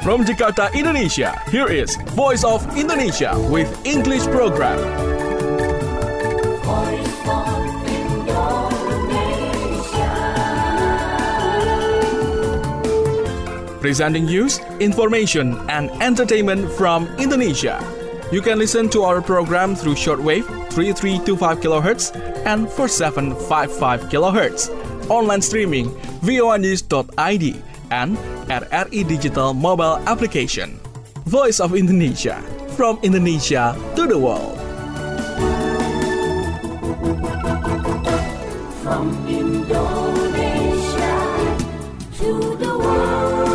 From Jakarta, Indonesia, here is Voice of Indonesia with English program. Voice of Indonesia. Presenting news, information, and entertainment from Indonesia. You can listen to our program through shortwave 3325 kHz and 4755 kHz. Online streaming voanews.id and at RI Digital mobile application. Voice of Indonesia, from Indonesia to the world. From Indonesia to the world.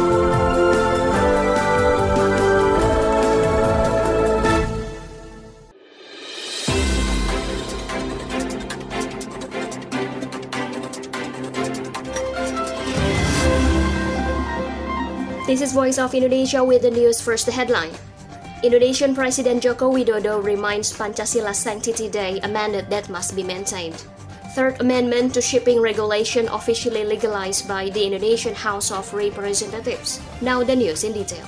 This is Voice of Indonesia with the news. First, the headline. Indonesian President Joko Widodo reminds Pancasila Sanctity Day amended that must be maintained. Third Amendment to Shipping Regulation officially legalized by the Indonesian House of Representatives. Now the news in detail.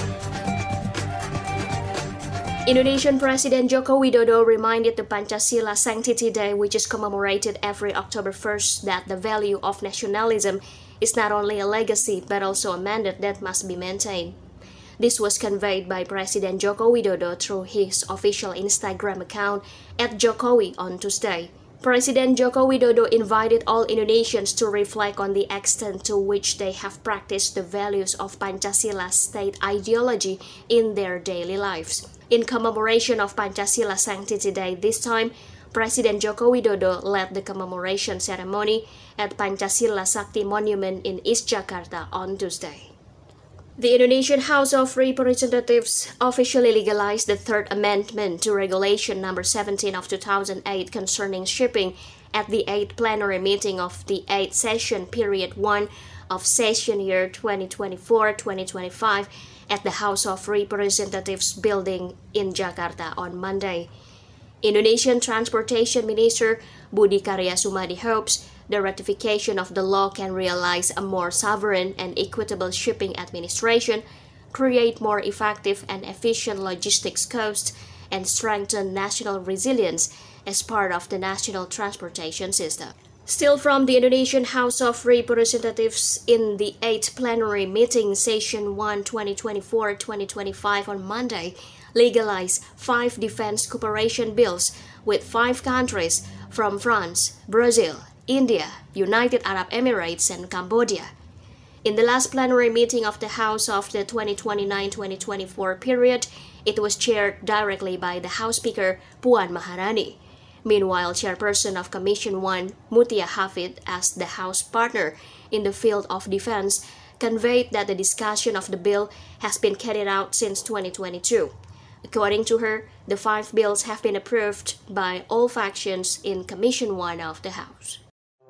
Indonesian President Joko Widodo reminded the Pancasila Sanctity Day, which is commemorated every October 1st, that the value of nationalism is not only a legacy but also a mandate that must be maintained. This was conveyed by President Joko Widodo through his official Instagram account @Jokowi on Tuesday. President Joko Widodo invited all Indonesians to reflect on the extent to which they have practiced the values of Pancasila state ideology in their daily lives. In commemoration of Pancasila Sanctity Day this time, President Joko Widodo led the commemoration ceremony at Pancasila Sakti Monument in East Jakarta on Tuesday. The Indonesian House of Representatives officially legalized the Third Amendment to Regulation Number 17 of 2008 concerning shipping at the 8th plenary meeting of the 8th session period 1 of session year 2024-2025 at the House of Representatives building in Jakarta on Monday. Indonesian Transportation Minister Budi Karya Sumadi hopes the ratification of the law can realize a more sovereign and equitable shipping administration, create more effective and efficient logistics costs, and strengthen national resilience as part of the national transportation system. Still from the Indonesian House of Representatives, in the 8th plenary meeting session 1 2024-2025 on Monday, legalized 5 defense cooperation bills with 5 countries from France, Brazil, India, United Arab Emirates, and Cambodia. In the last plenary meeting of the House of the 2029-2024 period, it was chaired directly by the House Speaker Puan Maharani. Meanwhile, Chairperson of Commission 1, Mutia Hafid, as the House partner in the field of defense, conveyed that the discussion of the bill has been carried out since 2022. According to her, the 5 bills have been approved by all factions in Commission 1 of the House.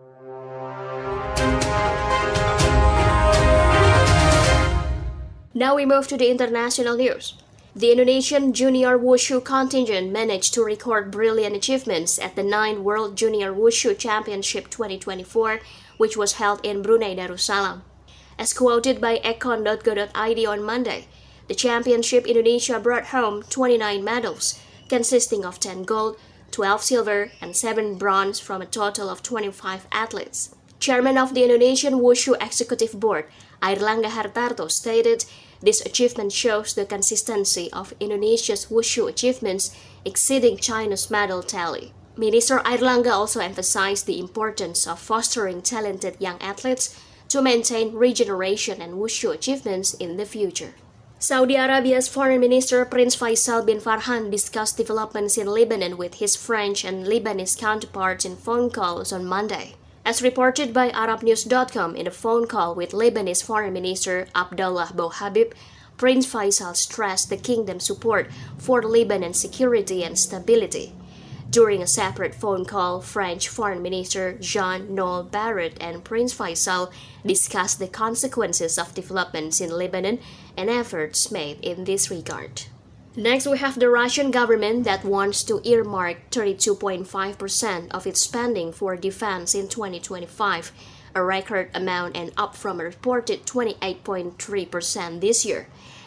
Now we move to the international news. The Indonesian junior wushu contingent managed to record brilliant achievements at the 9th World Junior Wushu Championship 2024, which was held in Brunei Darussalam. As quoted by econ.go.id on Monday, the championship Indonesia brought home 29 medals, consisting of 10 gold, 12 silver, and 7 bronze from a total of 25 athletes. Chairman of the Indonesian Wushu Executive Board, Airlangga Hartarto, stated, "This achievement shows the consistency of Indonesia's wushu achievements exceeding China's medal tally." Minister Airlangga also emphasized the importance of fostering talented young athletes to maintain regeneration and wushu achievements in the future. Saudi Arabia's Foreign Minister Prince Faisal bin Farhan discussed developments in Lebanon with his French and Lebanese counterparts in phone calls on Monday. As reported by ArabNews.com, in a phone call with Lebanese Foreign Minister Abdallah Bouhabib, Prince Faisal stressed the kingdom's support for Lebanon's security and stability. During a separate phone call, French Foreign Minister Jean-Noël Barrot and Prince Faisal discussed the consequences of developments in Lebanon and efforts made in this regard. Next, we have the Russian government that wants to earmark 32.5% of its spending for defense in 2025, a record amount and up from a reported 28.3% this year.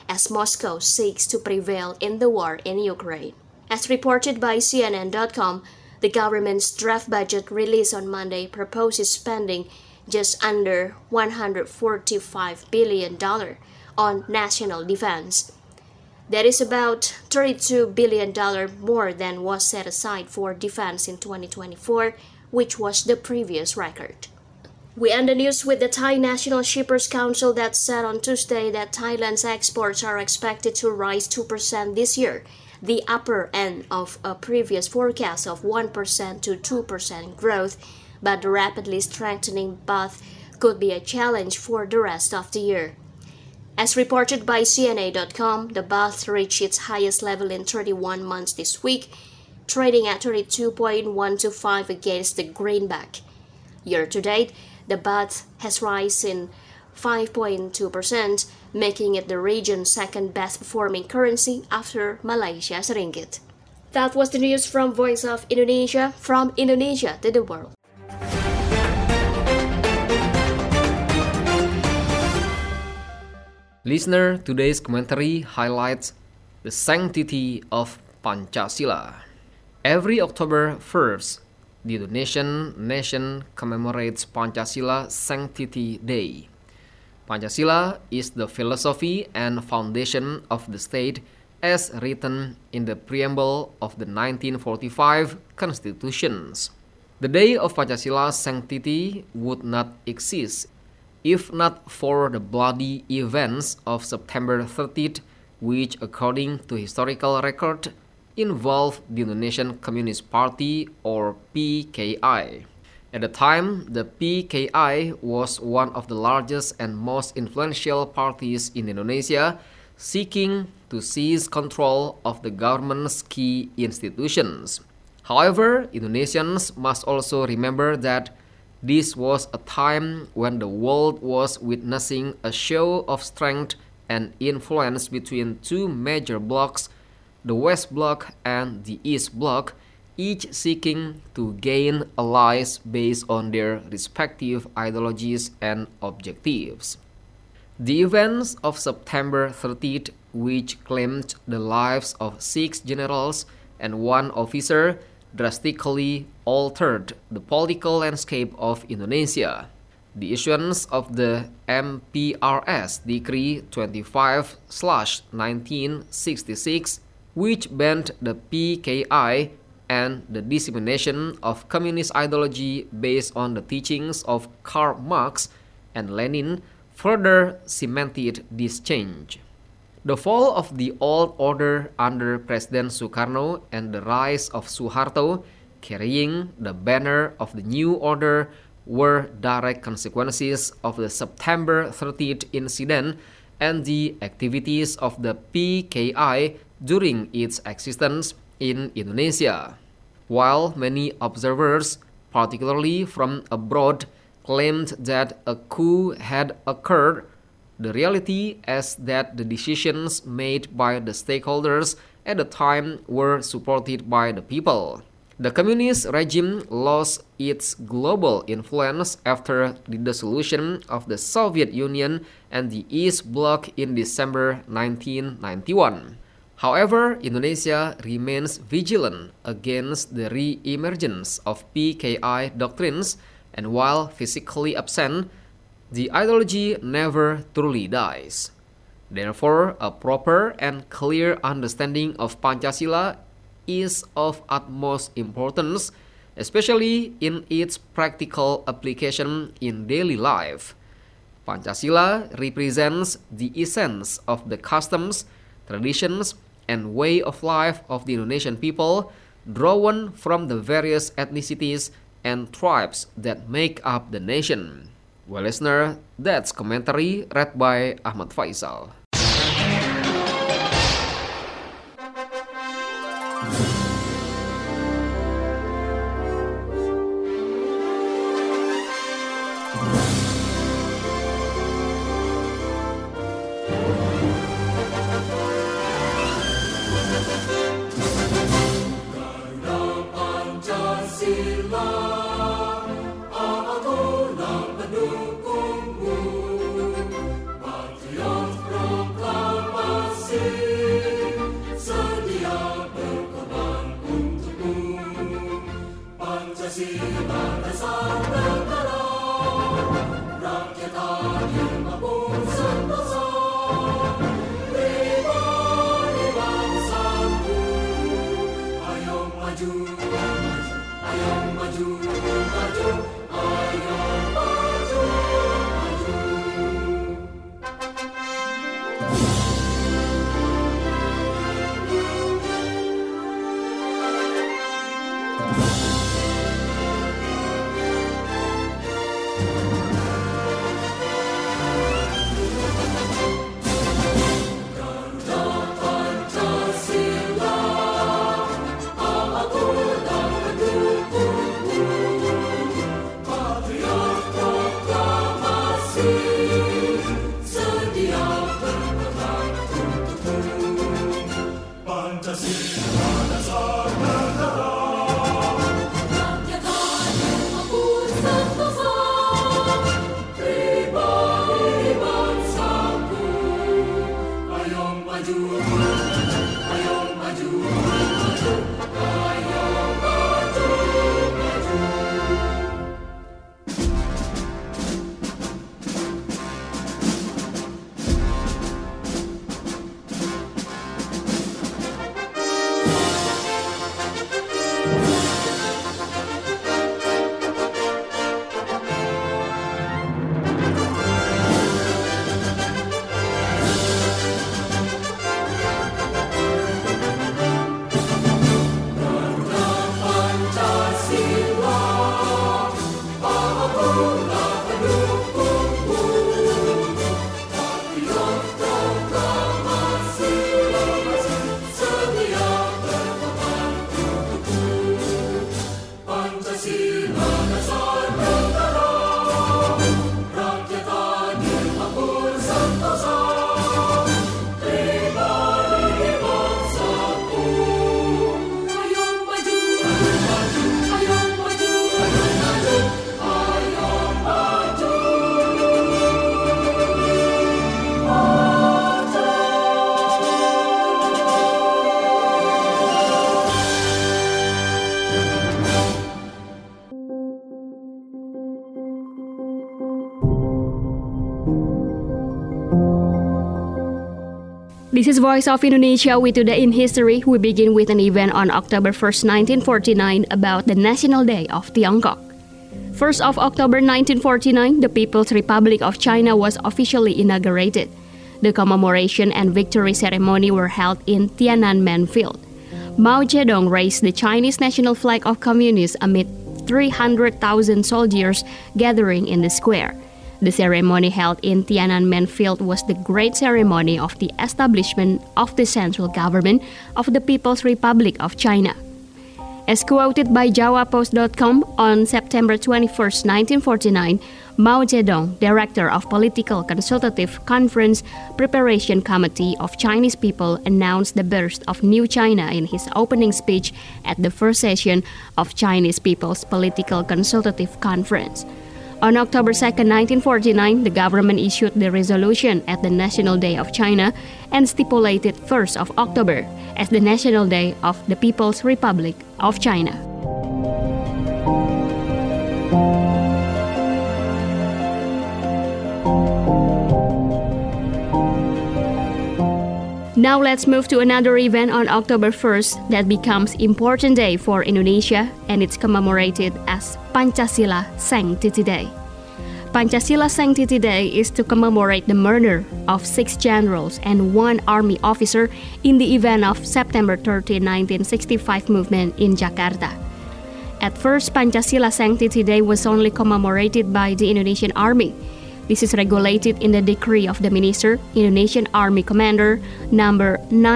as Moscow seeks to prevail in the war in Ukraine. As reported by CNN.com, the government's draft budget released on Monday proposes spending just under $145 billion on national defense. That is about $32 billion more than was set aside for defense in 2024, which was the previous record. We end the news with the Thai National Shippers Council that said on Tuesday that Thailand's exports are expected to rise 2% this year, the upper end of a previous forecast of 1% to 2% growth, but the rapidly strengthening baht could be a challenge for the rest of the year. As reported by CNA.com, the baht reached its highest level in 31 months this week, trading at 32.125 against the greenback. Year to date, the baht has risen 5.2%, making it the region's second best performing currency after Malaysia's ringgit. That was the news from Voice of Indonesia, from Indonesia to the world. Listener, today's commentary highlights the sanctity of Pancasila. Every October 1st, the Indonesian nation commemorates Pancasila Sanctity Day. Pancasila is the philosophy and foundation of the state as written in the preamble of the 1945 Constitutions. The day of Pancasila's sanctity would not exist if not for the bloody events of September 30th, which, according to historical record, involved the Indonesian Communist Party or PKI. At the time, the PKI was one of the largest and most influential parties in Indonesia, seeking to seize control of the government's key institutions. However, Indonesians must also remember that this was a time when the world was witnessing a show of strength and influence between two major blocs, the West Bloc and the East Bloc, each seeking to gain allies based on their respective ideologies and objectives. The events of September 30th, which claimed the lives of 6 generals and 1 officer, drastically altered the political landscape of Indonesia. The issuance of the MPRS Decree 25/1966, which banned the PKI, and the dissemination of communist ideology based on the teachings of Karl Marx and Lenin, further cemented this change. The fall of the old order under President Sukarno and the rise of Suharto, carrying the banner of the new order, were direct consequences of the September 30th incident and the activities of the PKI during its existence in Indonesia. While many observers, particularly from abroad, claimed that a coup had occurred, the reality is that the decisions made by the stakeholders at the time were supported by the people. The communist regime lost its global influence after the dissolution of the Soviet Union and the East Bloc in December 1991. However, Indonesia remains vigilant against the re-emergence of PKI doctrines, and while physically absent, the ideology never truly dies. Therefore, a proper and clear understanding of Pancasila is of utmost importance, especially in its practical application in daily life. Pancasila represents the essence of the customs, traditions, and way of life of the Indonesian people, drawn from the various ethnicities and tribes that make up the nation. Well, listener, that's commentary read by Ahmad Faisal. Pendukungmu, patriot proklamasi. This is Voice of Indonesia with Today in History. We begin with an event on October 1st, 1949 about the National Day of Tiongkok. 1st of October 1949, the People's Republic of China was officially inaugurated. The commemoration and victory ceremony were held in Tiananmen Field. Mao Zedong raised the Chinese national flag of communists amid 300,000 soldiers gathering in the square. The ceremony held in Tiananmen Field was the great ceremony of the establishment of the central government of the People's Republic of China. As quoted by JawaPost.com on September 21, 1949, Mao Zedong, director of Political Consultative Conference Preparation Committee of Chinese People, announced the birth of New China in his opening speech at the first session of Chinese People's Political Consultative Conference. On October 2, 1949, the government issued the resolution at the National Day of China and stipulated 1st of October as the National Day of the People's Republic of China. Now let's move to another event on October 1st that becomes important day for Indonesia, and it's commemorated as Pancasila Sanctity Day. Pancasila Sanctity Day is to commemorate the murder of 6 generals and 1 army officer in the event of September 30, 1965 movement in Jakarta. At first, Pancasila Sanctity Day was only commemorated by the Indonesian Army. This is regulated in the decree of the Minister, Indonesian Army Commander, number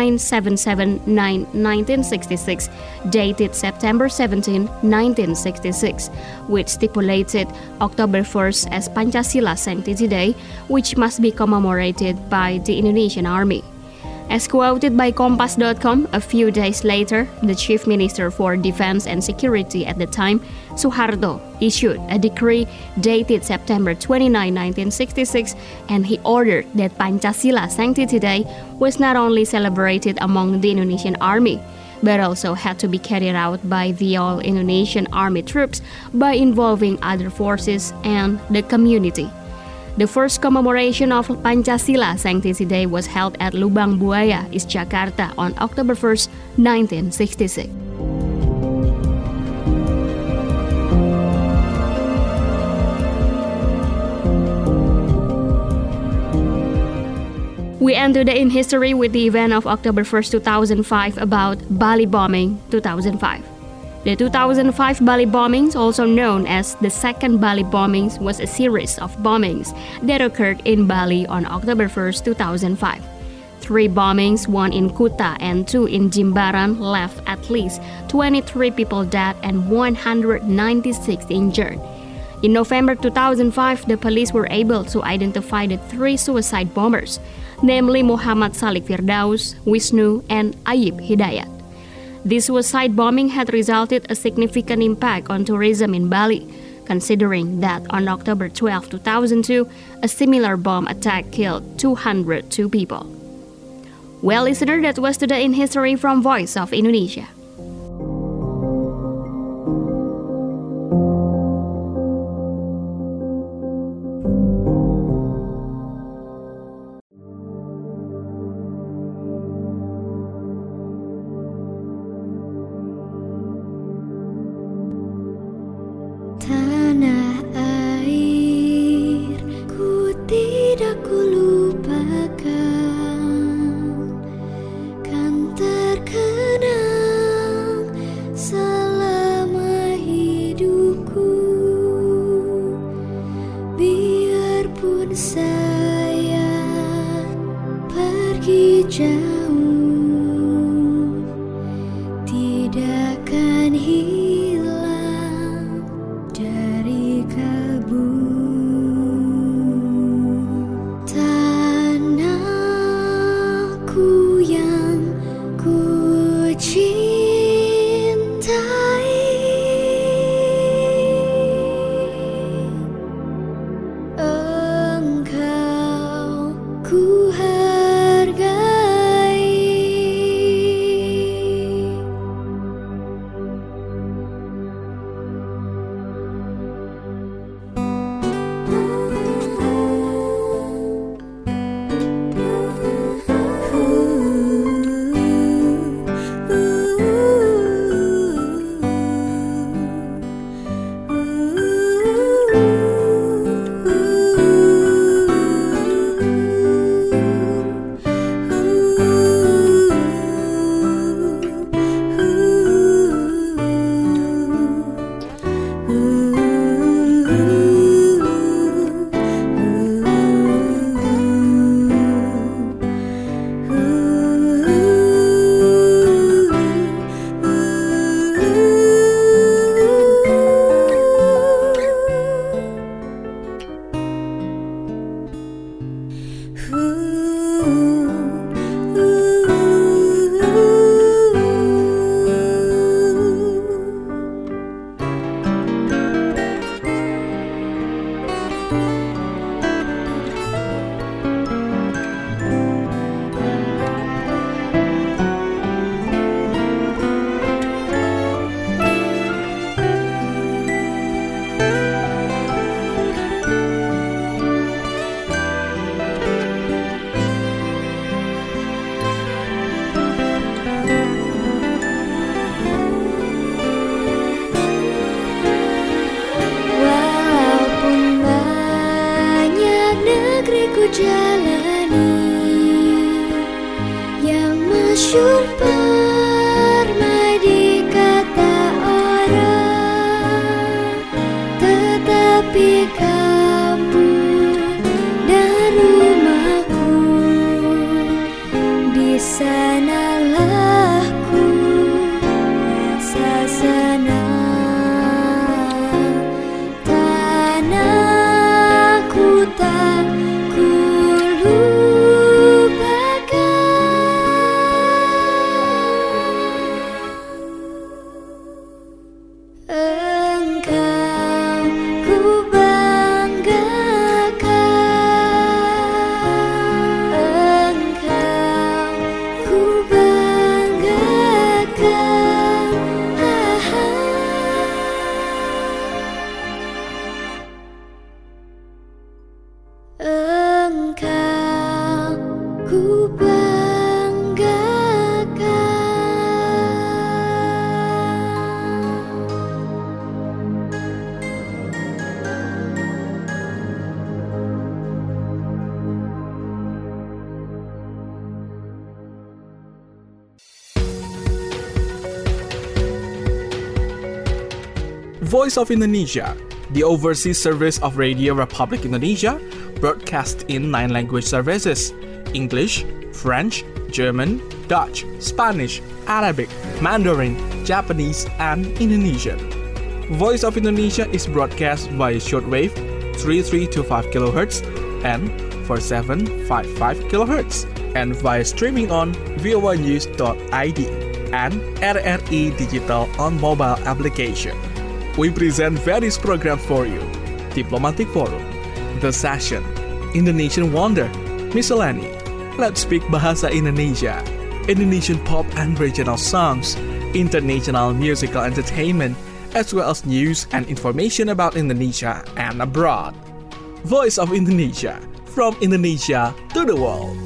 977/1966, dated September 17, 1966, which stipulated October 1st as Pancasila Sanctity Day, which must be commemorated by the Indonesian Army. As quoted by Kompas.com, a few days later, the Chief Minister for Defense and Security at the time, Suharto, issued a decree dated September 29, 1966, and he ordered that Pancasila Sanctity Day was not only celebrated among the Indonesian Army. but also had to be carried out by the all-Indonesian army troops by involving other forces and the community. The first commemoration of Pancasila Sanctity Day was held at Lubang Buaya, East Jakarta on October 1st, 1966. We enter the in history with the event of October 1st, 2005 about Bali Bombing 2005. The 2005 Bali bombings, also known as the second Bali bombings, was a series of bombings that occurred in Bali on October 1st, 2005. 3 bombings, 1 in Kuta and 2 in Jimbaran, left at least 23 people dead and 196 injured. In November 2005, the police were able to identify the 3 suicide bombers, namely Muhammad Salik Firdaus, Wisnu, and Ayib Hidayat. This suicide bombing had resulted a significant impact on tourism in Bali, considering that on October 12, 2002, a similar bomb attack killed 202 people. Well, listener, that was Today in History from Voice of Indonesia. Tanah air ku tidak kulupakan, kan terkenang selama hidupku. Biarpun saya pergi jauh, tidak akan hilang dari kalbu. Tanahku yang ku cintai, engkau ku hargai. Jalani yang masyhur permadi kata orang, tetapi kampung dan rumahku, di sanalah ku rasa senang. Tanahku tak ku banggakan. Voice of Indonesia, the overseas service of Radio Republic Indonesia, broadcast in 9 language services: English, French, German, Dutch, Spanish, Arabic, Mandarin, Japanese, and Indonesian. Voice of Indonesia is broadcast via shortwave 3325 kHz and 4755 kHz, and via streaming on voanews.id and RRI Digital on mobile application. We present various programs for you: Diplomatic Forum, The Session, Indonesian Wonder, Miscellany, Let's Speak Bahasa Indonesia, Indonesian pop and regional songs, international musical entertainment, as well as news and information about Indonesia and abroad. Voice of Indonesia, from Indonesia to the world.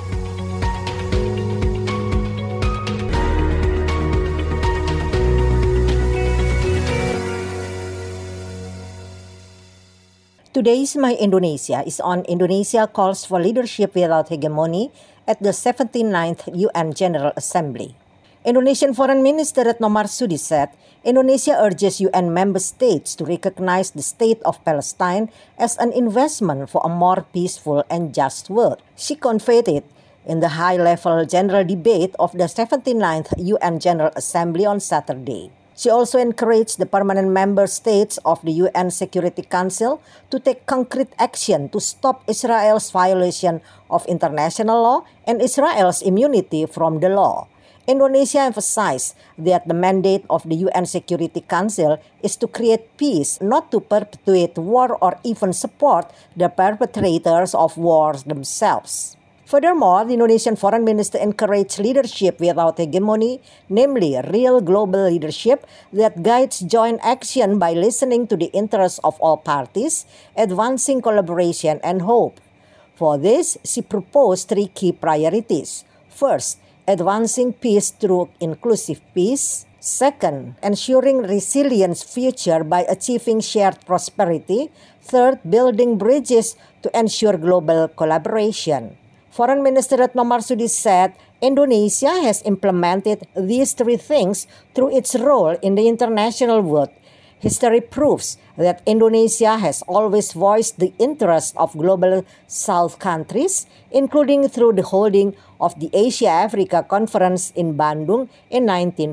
Today's My Indonesia is on Indonesia calls for leadership without hegemony at the 79th UN General Assembly. Indonesian Foreign Minister Retno Marsudi said Indonesia urges UN member states to recognize the state of Palestine as an investment for a more peaceful and just world. She conveyed it in the high-level general debate of the 79th UN General Assembly on Saturday. She also encouraged the permanent member states of the UN Security Council to take concrete action to stop Israel's violation of international law and Israel's immunity from the law. Indonesia emphasized that the mandate of the UN Security Council is to create peace, not to perpetuate war or even support the perpetrators of wars themselves. Furthermore, the Indonesian Foreign Minister encouraged leadership without hegemony, namely real global leadership that guides joint action by listening to the interests of all parties, advancing collaboration and hope. For this, she proposed 3 key priorities. First, advancing peace through inclusive peace. Second, ensuring resilient future by achieving shared prosperity. Third, building bridges to ensure global collaboration. Foreign Minister Retno Marsudi said Indonesia has implemented these 3 things through its role in the international world. History proves that Indonesia has always voiced the interests of global South countries, including through the holding of the Asia-Africa Conference in Bandung in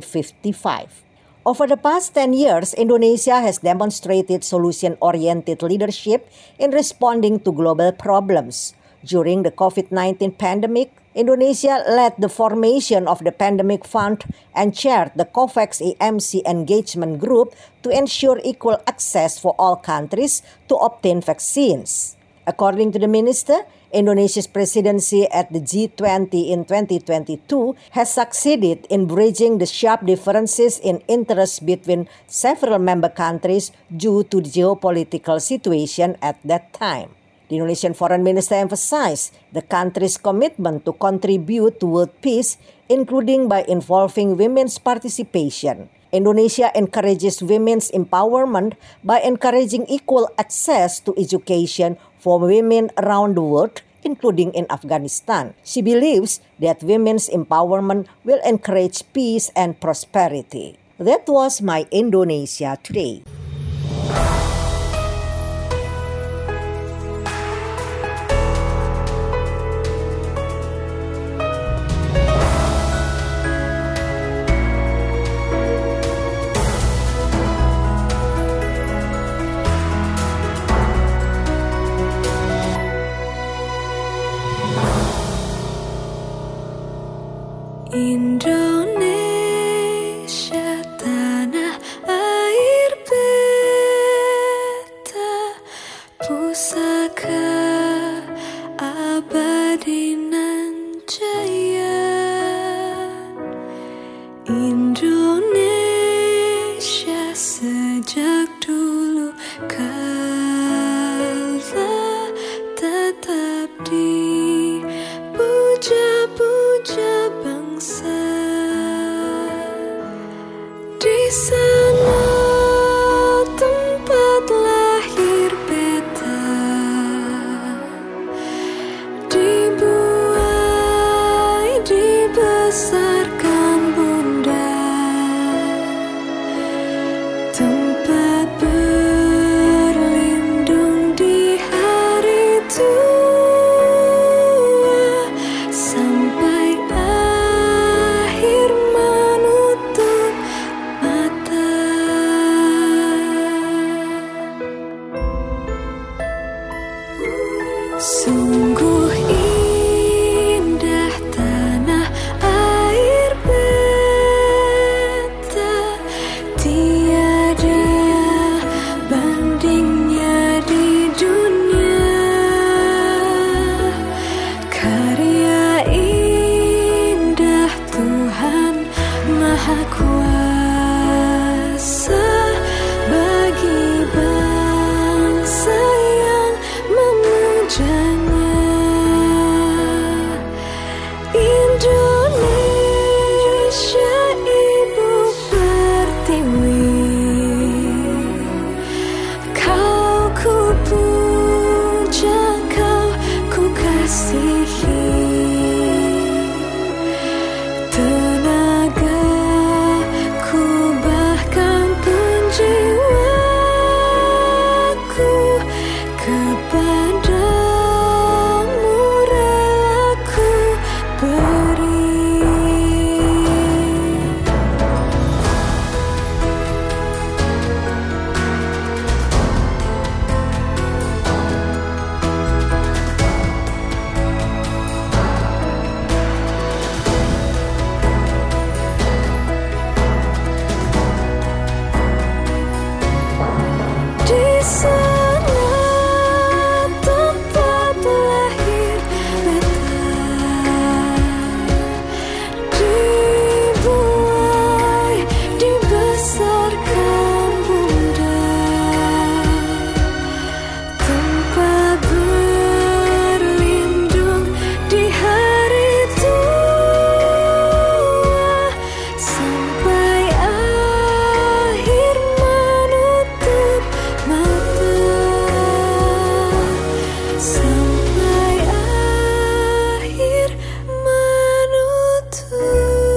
1955. Over the past 10 years, Indonesia has demonstrated solution-oriented leadership in responding to global problems. During the COVID-19 pandemic, Indonesia led the formation of the Pandemic Fund and chaired the COVAX AMC engagement group to ensure equal access for all countries to obtain vaccines. According to the minister, Indonesia's presidency at the G20 in 2022 has succeeded in bridging the sharp differences in interests between several member countries due to the geopolitical situation at that time. The Indonesian Foreign Minister emphasized the country's commitment to contribute to world peace, including by involving women's participation. Indonesia encourages women's empowerment by encouraging equal access to education for women around the world, including in Afghanistan. She believes that women's empowerment will encourage peace and prosperity. That was My Indonesia Today. Indonesia, tanah air beta, pusaka abadi nan jaya. Indonesia sejak dulu kala tetap dipuja-puja bangsa. Di sana tempat lahir beta, dibuai dibesarkan bunda, tempat Sungguh indah tanah air beta, tiada bandingnya di dunia. Karya indah Tuhan Maha Kuasa bagi bangsa yang memujanya. Indonesia Ibu Pertiwi, kau ku puja, kau ku kasihi. Tenagaku bahkan pun jiwaku kepadamu rela ku beri. Di sana tempat lahir beta, dibuai, dibesarkan bunda, tempat berlindung di hari tua, sampai akhir menutup mata, sampai akhir menutup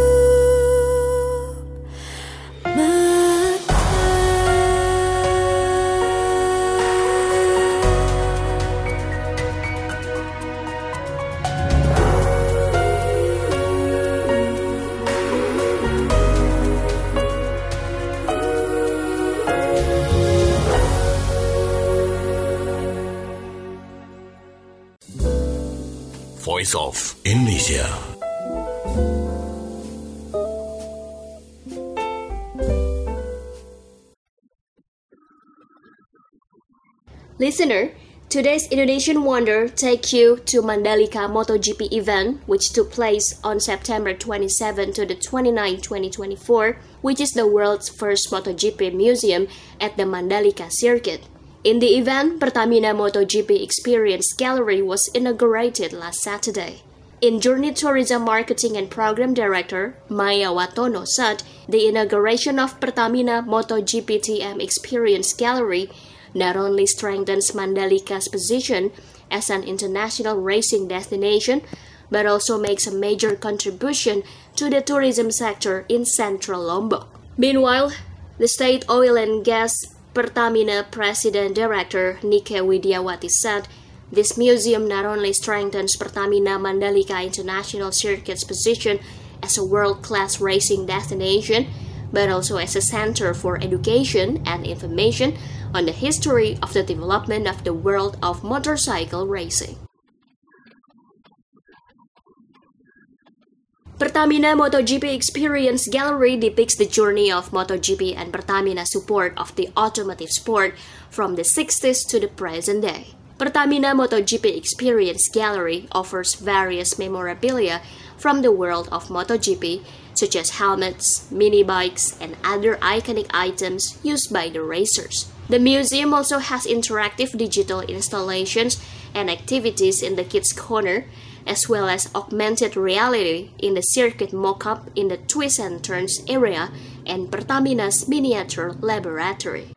Voice of Indonesia. Listener, today's Indonesian Wonder take you to Mandalika MotoGP event, which took place on September 27 to the 29, 2024, which is the world's first MotoGP museum at the Mandalika circuit. In the event, Pertamina MotoGP Experience Gallery was inaugurated last Saturday. In Journey Tourism Marketing and Program Director Maya Watono said the inauguration of Pertamina MotoGP TM Experience Gallery not only strengthens Mandalika's position as an international racing destination, but also makes a major contribution to the tourism sector in central Lombok. Meanwhile, the State Oil and Gas Pertamina President Director Nike Widiawati said this museum not only strengthens Pertamina Mandalika International Circuit's position as a world-class racing destination, but also as a center for education and information on the history of the development of the world of motorcycle racing. Pertamina MotoGP Experience Gallery depicts the journey of MotoGP and Pertamina support of the automotive sport from the 60s to the present day. Pertamina MotoGP Experience Gallery offers various memorabilia from the world of MotoGP, such as helmets, mini bikes, and other iconic items used by the racers. The museum also has interactive digital installations and activities in the Kids Corner, as well as augmented reality in the circuit mock-up in the twists and turns area and Pertamina's miniature laboratory.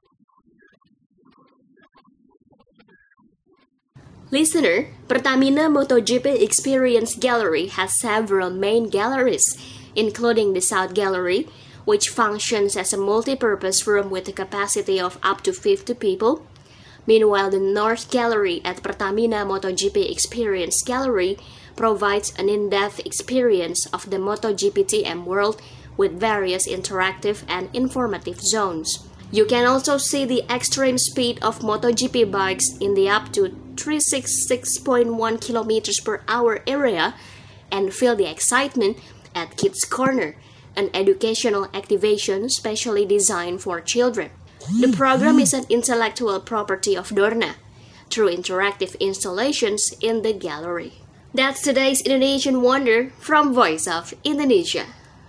Listener, Pertamina MotoGP Experience Gallery has several main galleries, including the South Gallery, which functions as a multi-purpose room with a capacity of up to 50 people. Meanwhile, the North Gallery at Pertamina MotoGP Experience Gallery provides an in-depth experience of the MotoGP TM world with various interactive and informative zones. You can also see the extreme speed of MotoGP bikes in the up to 366.1 kilometers per hour area and feel the excitement at Kids Corner, an educational activation specially designed for children. The program is an intellectual property of Dorna through interactive installations in the gallery. That's today's Indonesian Wonder from Voice of Indonesia.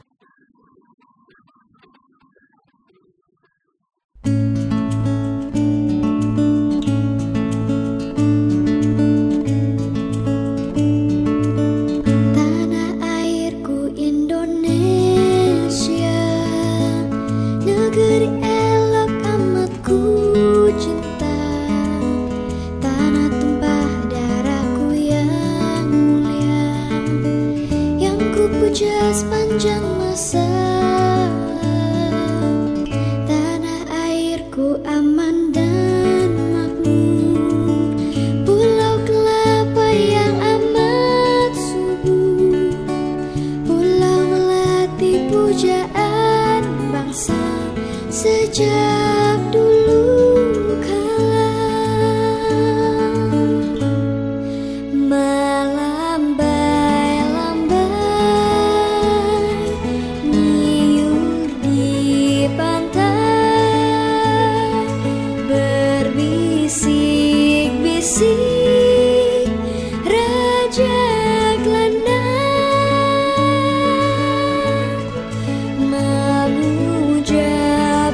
Tanah airku Indonesia, negeri elok amat ku cinta. Tanah tumpah darahku yang mulia, yang ku puja sepanjang masa. Tanah airku aman dan makmur, pulau kelapa yang amat subur, pulau melati pujaan bangsa sejak dulu kala. Melambai-lambai niur di pantai, berbisik-bisik raja gelandang, memuja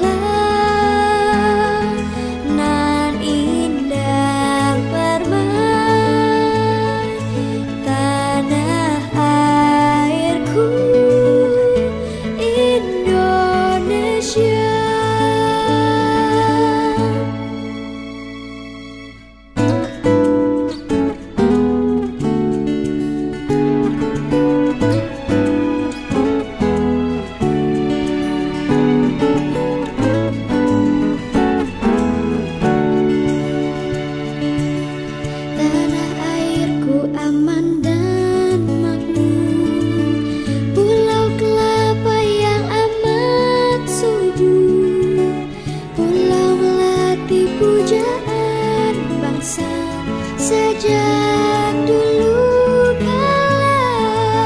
pulau nan indah permai. Tanah airku Indonesia. Tanah airku aman dan makmur, pulau kelapa yang amat subur, pulau melati pujaan bangsa sejak dulu kala.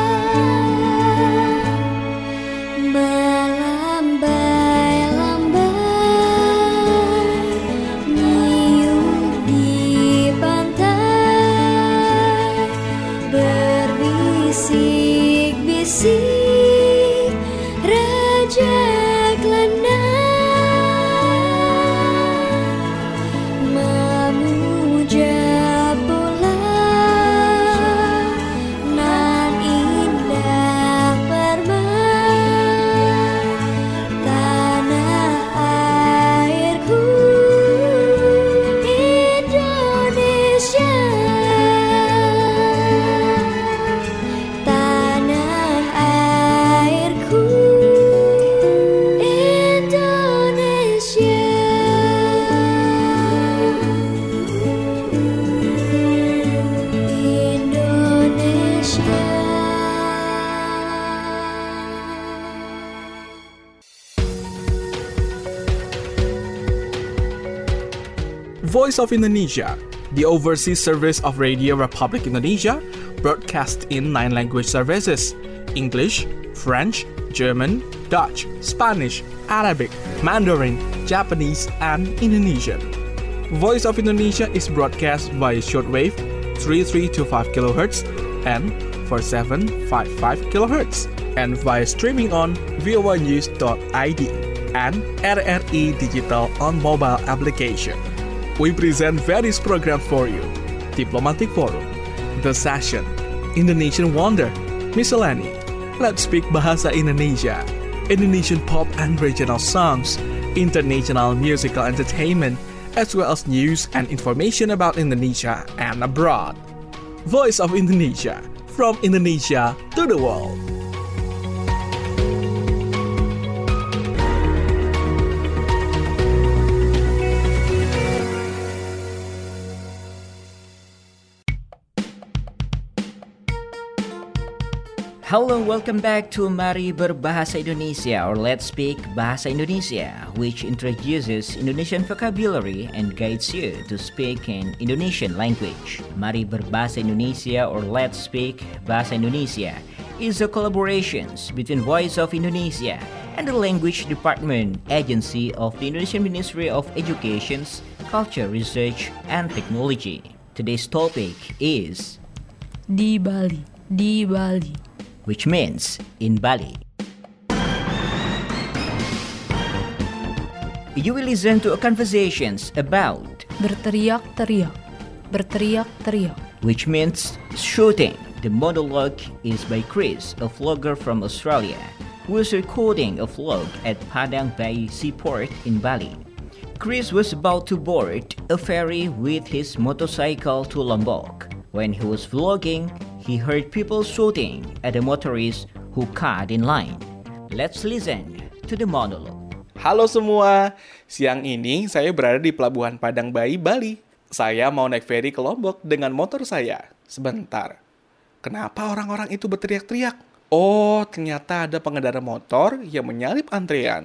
Melambai-lambai niur di pantai, berbisik-bisik raja gelandang, memuja pulau nan indah permai. Tanah airku Indonesia. Tanah airku Indonesia. Voice of Indonesia, the overseas service of Radio Republic Indonesia, broadcast in 9 language services: English, French, German, Dutch, Spanish, Arabic, Mandarin, Japanese, and Indonesian. Voice of Indonesia is broadcast via shortwave 3325 kHz and 4755 kHz, and via streaming on voanews.id and RRI Digital on mobile application. We present various programs for you: Diplomatic Forum, The Session, Indonesian Wonder, Miscellany, Let's Speak Bahasa Indonesia, Indonesian pop and regional songs, international musical entertainment, as well as news and information about Indonesia and abroad. Voice of Indonesia, from Indonesia to the world. Hello, welcome back to Mari Berbahasa Indonesia, or Let's Speak Bahasa Indonesia, which introduces Indonesian vocabulary and guides you to speak in Indonesian language. Mari Berbahasa Indonesia, or Let's Speak Bahasa Indonesia, is a collaboration between Voice of Indonesia and the Language Department Agency of the Indonesian Ministry of Education, Culture, Research, and Technology. Today's topic is Di Bali, which means in Bali. You will listen to conversations about berteriak-teriak, which means shooting. The monologue is by Chris, a vlogger from Australia, who is recording a vlog at Padang Bayi Seaport in Bali. Chris was about to board a ferry with his motorcycle to Lombok. When he was vlogging, he heard people shooting at the motorists who cut in line. Let's listen to the monologue. Halo semua, siang ini saya berada di Pelabuhan Padang Bayi, Bali. Saya mau naik feri ke Lombok dengan motor saya. Sebentar, kenapa orang-orang itu berteriak-teriak? Oh, ternyata ada pengendara motor yang menyalip antrean.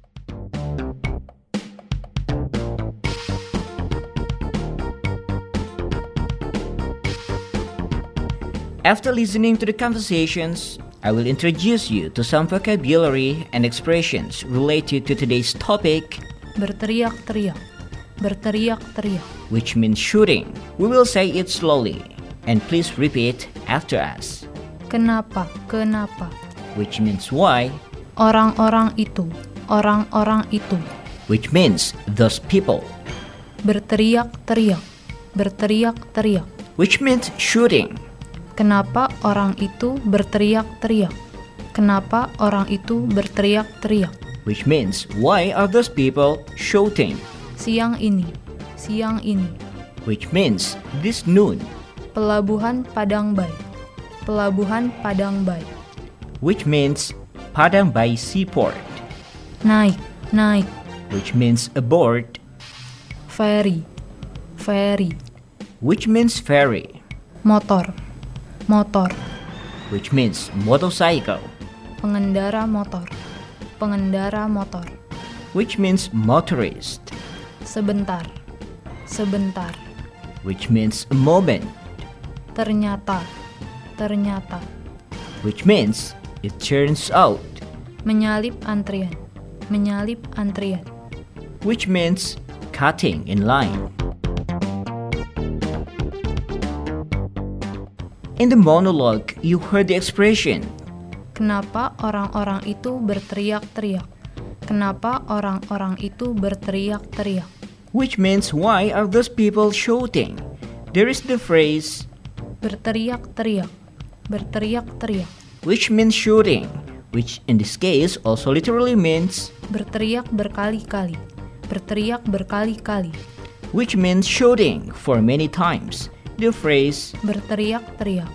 After listening to the conversations, I will introduce you to some vocabulary and expressions related to today's topic, berteriak-teriak, which means shooting. We will say it slowly, and please repeat after us. kenapa, Which means why, orang-orang itu, which means those people, berteriak-teriak, which means shooting, kenapa orang itu berteriak-teriak, which means why are those people shouting, siang ini, which means this noon, Pelabuhan Padang Bayi, which means Padang Bayi Seaport, naik, which means aboard, ferry, which means ferry, motor, which means motorcycle, pengendara motor, which means motorist, sebentar, which means a moment, ternyata, which means it turns out, menyalip antrian, which means cutting in line. In the monologue, you heard the expression, kenapa orang-orang itu berteriak-teriak, which means why are those people shouting? There is the phrase, berteriak-teriak, which means shooting, which in this case also literally means, berteriak berkali-kali, which means shouting for many times. The phrase, berteriak-teriak,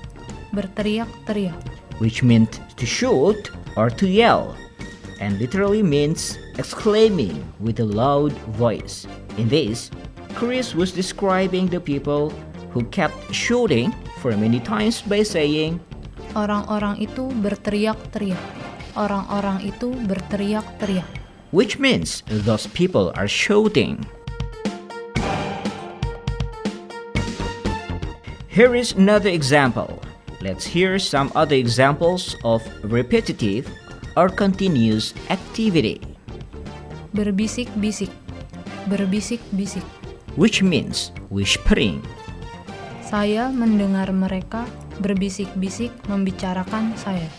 which meant to shout or to yell, and literally means exclaiming with a loud voice. In this, Chris was describing the people who kept shouting for many times by saying, orang-orang itu berteriak-teriak, which means those people are shouting. Here is another example. Let's hear some other examples of repetitive or continuous activity, berbisik-bisik, which means whispering, saya mendengar mereka berbisik-bisik membicarakan saya.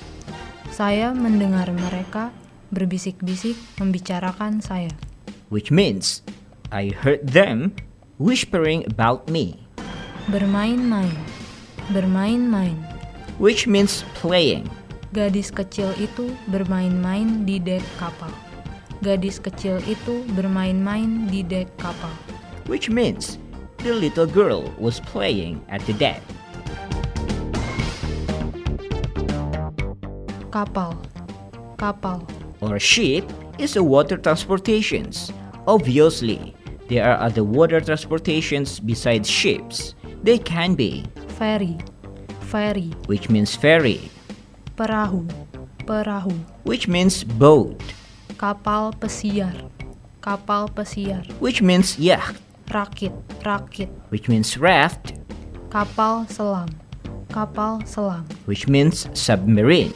Which means I heard them whispering about me, bermain-main, which means playing, gadis kecil itu bermain-main di dek kapal, which means the little girl was playing at the deck. Kapal, or ship is a water transportations. Obviously, there are other water transportations besides ships. They can be ferry, which means ferry, perahu, perahu. which means boat, Kapal pesiar, kapal pesiar. which means yacht, Rakit, rakit. which means raft, Kapal selam, kapal selam. which means submarine.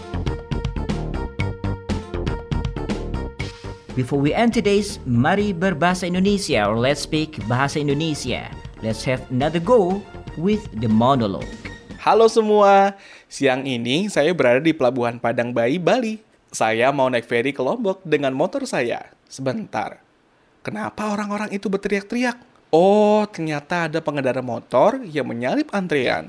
Before we end today's Mari Berbahasa Indonesia or Let's Speak Bahasa Indonesia, let's have another go with the monologue. Halo semua, siang ini saya berada di Pelabuhan Padang Bayi, Bali. Saya mau naik feri ke Lombok dengan motor saya. Sebentar, kenapa orang-orang itu berteriak-teriak? Oh, ternyata ada pengendara motor yang menyalip antrean.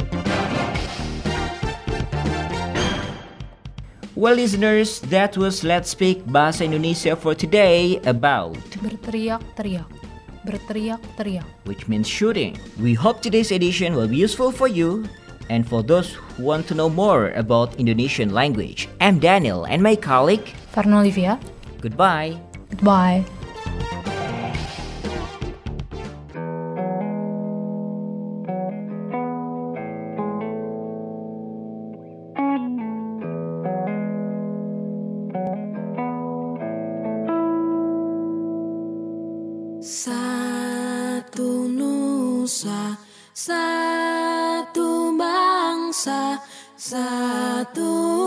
Well, listeners, that was Let's Speak Bahasa Indonesia for today about Berteriak-teriak, berteriak-teriak. which means shooting. We hope today's edition will be useful for you. And for those who want to know more about Indonesian language, I'm Daniel and my colleague. Farno Olivia, Goodbye. goodbye. Satu nusa, satu bangsa, satu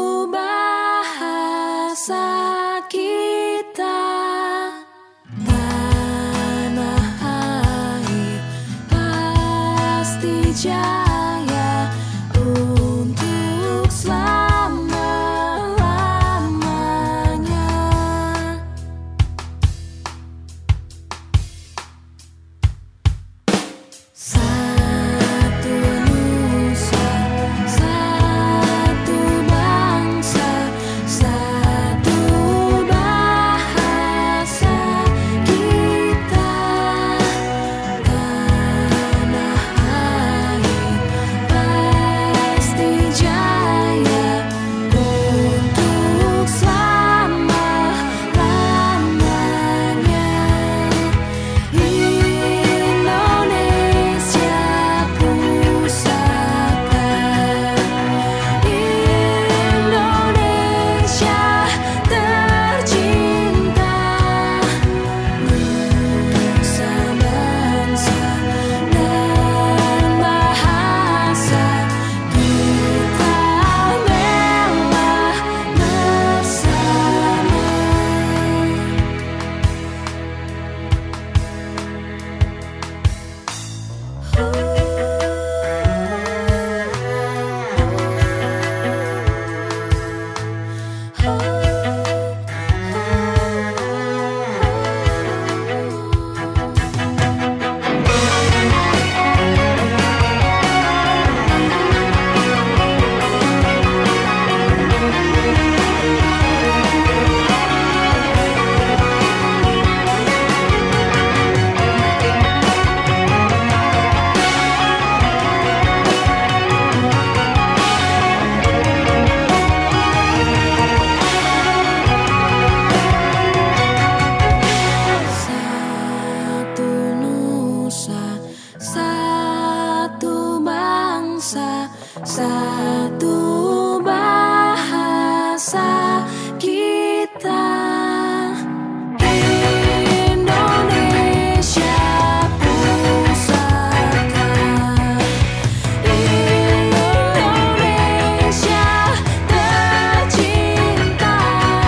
bahasa kita. Tanah air pasti jaya untuk selama-lamanya. Satu nusa, satu bangsa, satu bahasa kita. Tanah air pasti jaya untuk selama-lamanya. Indonesia pusaka, Indonesia tercinta, nusa bangsa dan bahasa kita bela bersama. Satu nusa, satu bangsa, satu bahasa kita. Indonesia pusaka, Indonesia tercinta,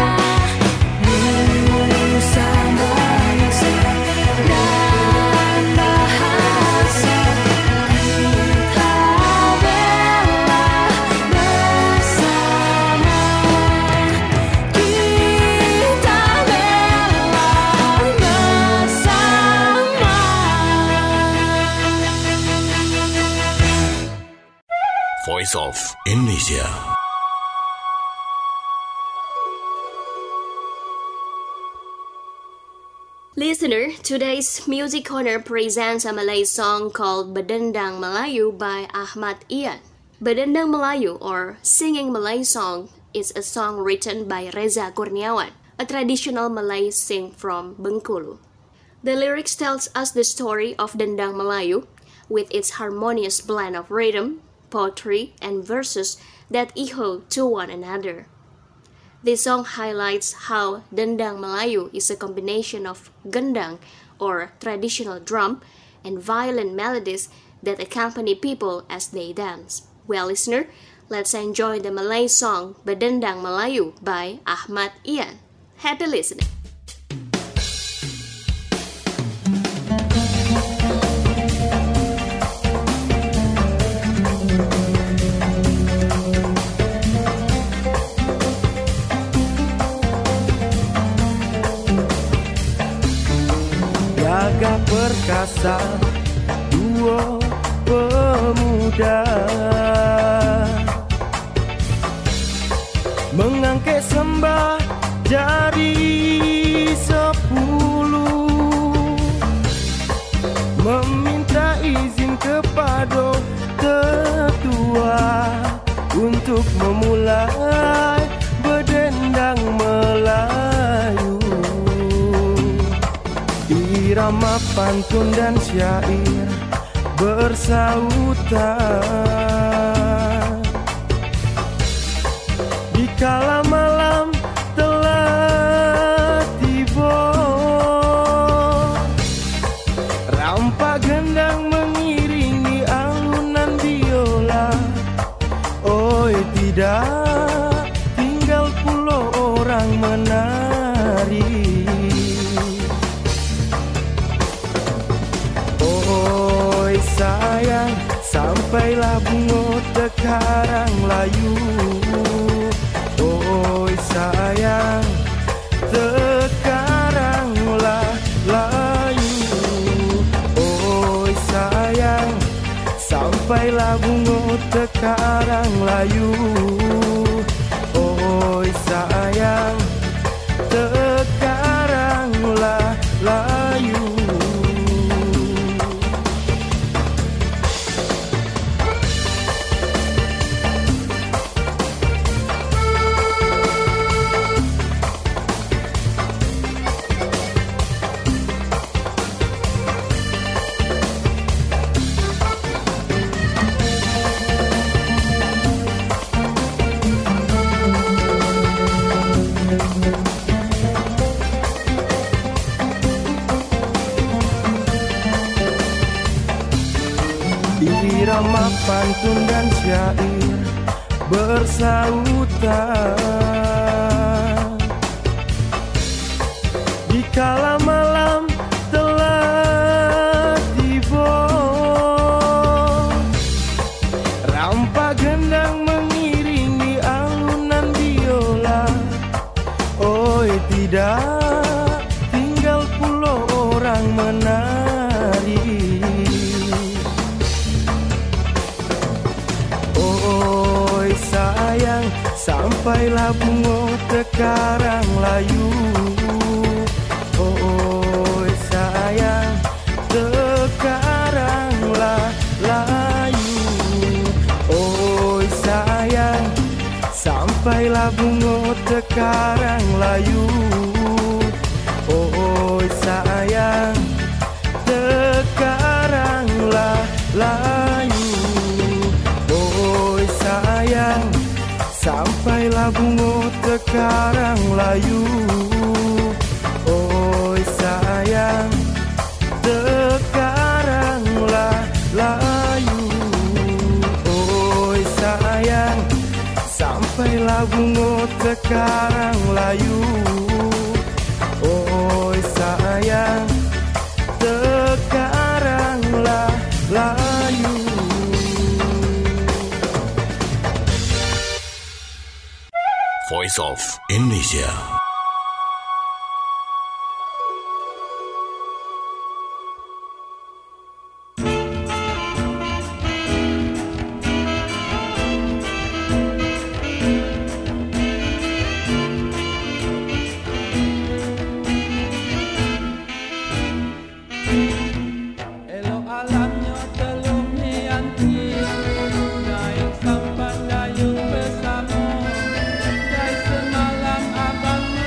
nusa bangsa dan bahasa kita bela bersama. Kita bela bersama. Voice of Indonesia. Listener, today's Music Corner presents a Malay song called Bedendang Melayu by Ahmad Ian. Bedendang Melayu, or Singing Malay Song, is a song written by Reza Kurniawan, a traditional Malay sing from Bengkulu. The lyrics tells us the story of Dendang Melayu, with its harmonious blend of rhythm, poetry, and verses that echo to one another. This song highlights how Dendang Melayu is a combination of gendang or traditional drum and violin melodies that accompany people as they dance. Well, listener, let's enjoy the Malay song Bedendang Melayu by Ahmad Ian. Happy listening. Gagah perkasa duo pemuda mengangkat sembah jadi 10, meminta izin kepada tetua untuk memulai bedendang Melayu. Irama pantun dan syair bersautan di kala malam telah tiba, rampak gendang mengiringi alunan biola. Oh tidak, tinggal puluh orang menari. Sayang, sampailah bunga tekarang layu. Oh sayang, tekaranglah layu. Oh sayang, sampailah bunga tekarang layu. Oh sayang, tekaranglah layu. Irama pantun dan syair bersautan di kala malam telah tiba, rampak gendang mengiringi alunan biola. Oh tidak, tinggal puluh orang menari. Sayang, sampailah bunga tekarang layu. Oh sayang, tekaranglah layu. Oh sayang, sampailah bunga tekarang layu. Oh sayang, tekaranglah layu. Sayang, sampailah bunga tekarang layu. Oh sayang, tekaranglah layu. Oh sayang, sampailah bunga tekarang layu. Oh sayang, tekaranglah layu. Voice of Indonesia. Elo alamnya teluk nianti, naik sampan dayung bersama. Semalam abang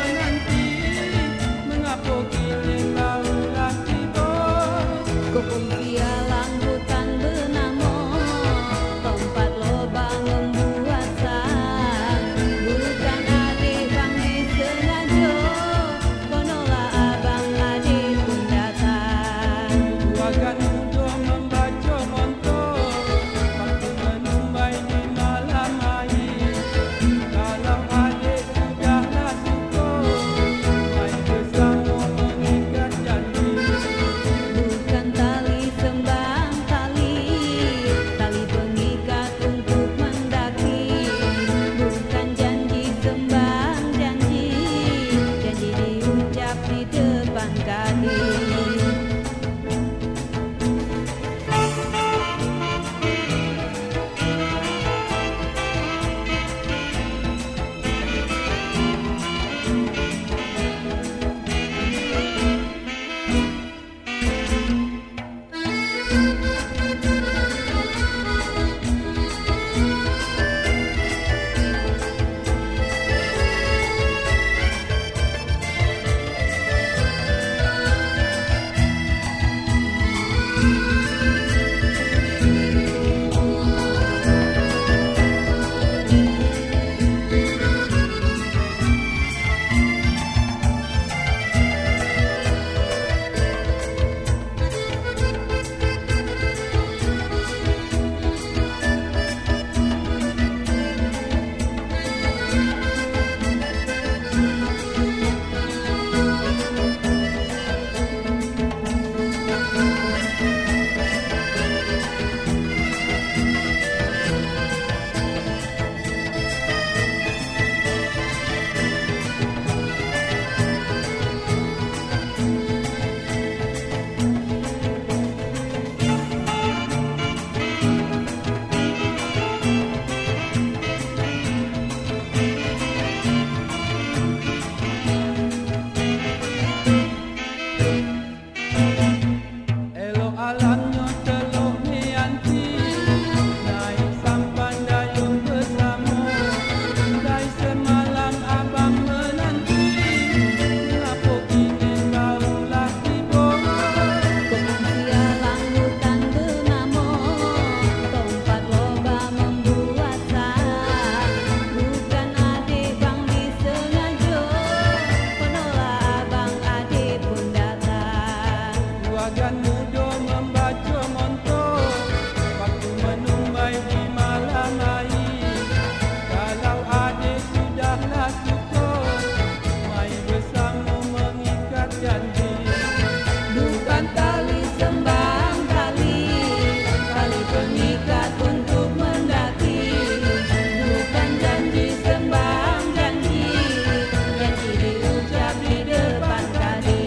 badan muda membaca montor, waktu menumbai di malam hari. Kalau adik sudahlah syukur, mai bersama mengikat janji. Bukan tali sembang tali, tali pengikat untuk mendaki. Bukan janji sembang janji, janji diucap di depan kaki.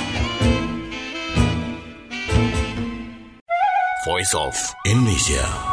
Voice of Indonesia.